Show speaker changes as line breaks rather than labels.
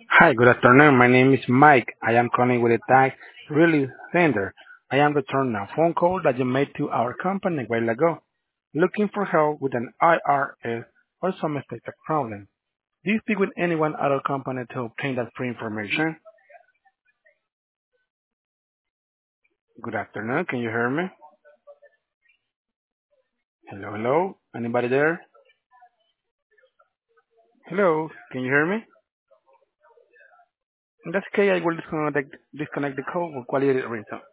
Hi, good afternoon. My name is Mike. I am calling with a tag really sender. I am returning a phone call that you made to our company a while ago, looking for help with an IRS or some specific problem. Do you speak with anyone at our company to obtain that free information? Good afternoon. Can you hear me? Hello, hello. Anybody there? Hello. Can you hear me? In that case, I will disconnect the call for quality reason.